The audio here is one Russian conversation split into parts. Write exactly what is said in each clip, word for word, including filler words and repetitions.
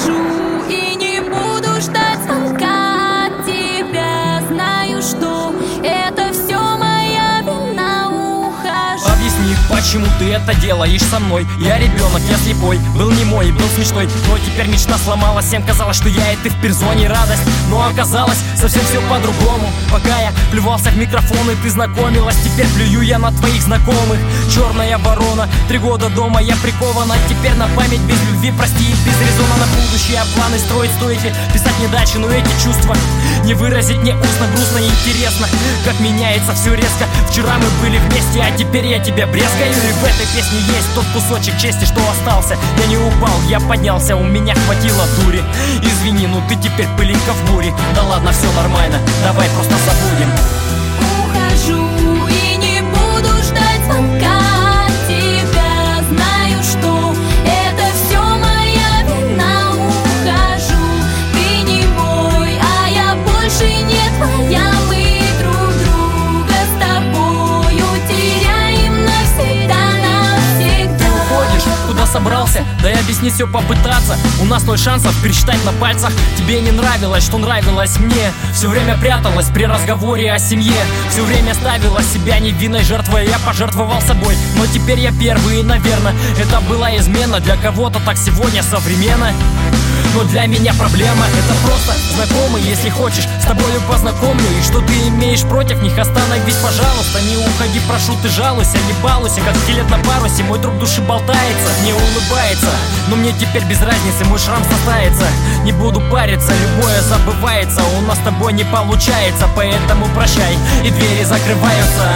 Ухожу и не буду ждать звонка от тебя. Знаю, что это все моя вина. Ухожу. Объясни, почему ты это делаешь со мной? Я ребенок, я слепой, был немой, был смешной, но теперь мечта сломалась. Всем казалось, что я и ты в перзоне радость, но оказалось совсем все по-другому. Пока я плювался в микрофон и ты знакомилась, теперь плюю я на твоих знакомых. Черная ворона, три года дома я прикована. Теперь на память без любви, прости, и без резона. На будущее планы строить стоите, писать не дальше, но эти чувства не выразить мне устно. Грустно и интересно, как меняется все резко. Вчера мы были вместе, а теперь я тебя брезгаю. И в этой песне есть тот кусочек чести, что остался. Я не упал, я поднялся, у меня хватило дури. Извини, ну ты теперь пылинка в буре. Да ладно, все нормально, давай просто забудем. Ухожу и не буду ждать звонка от тебя. Знаю, что это все моя вина. Ухожу, ты не мой, а я больше не твоя. Мы друг друга с тобою теряем навсегда, навсегда. Ты уходишь, куда собрался? Да и объяснить все попытаться. У нас ноль шансов пересчитать на пальцах. Тебе не нравилось, что нравилось мне. Все время пряталась при разговоре о семье. Все время ставила себя невинной жертвой. Я пожертвовал собой, но теперь я первый. И, наверное, это была измена. Для кого-то так сегодня современно, но для меня проблема — это просто знакомый. Если хочешь, с тобою познакомлю. И что ты имеешь против них, остановись, пожалуйста. Не уходи, прошу, ты жалуйся, не балуйся, как скелет на парусе. Мой друг души болтается, не улыбается, но мне теперь без разницы, мой шрам состается. Не буду париться, любое забывается. У нас с тобой не получается, поэтому прощай, и двери закрываются.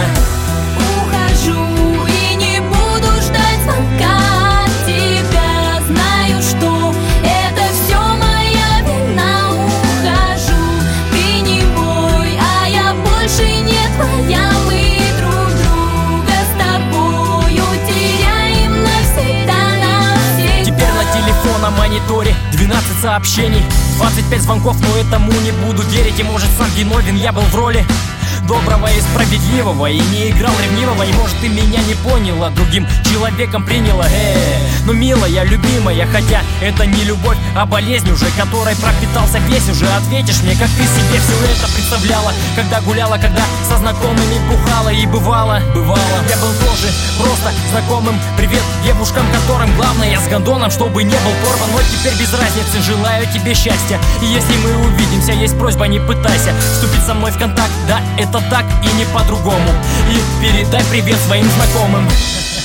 Ухожу и не буду ждать звонка от тебя. Знаю, что это все моя вина. Ухожу, ты не мой, а я больше не твоя. Мы друг друга с тобою теряем навсегда, навсегда. Теперь на телефон, на мониторе двенадцать сообщений, двадцать пять звонков, но этому не буду верить. И может сам виновен, я был в роли доброго и справедливого, и не играл ревнивого. И может ты меня не поняла, другим человеком приняла. Э, ну милая, любимая, хотя это не любовь, а болезнь уже, которой пропитался весь. Уже ответишь мне, как ты себе все это представляла, когда гуляла, когда со знакомыми бухала. И бывало, бывало, я был тоже просто знакомым. Привет девушкам, которым главное с гондоном, чтобы не был порван. Но теперь без разницы, желаю тебе счастья. И если мы увидимся, есть просьба, не пытайся вступить со мной в контакт. Да, это так и не по-другому. И передай привет своим знакомым.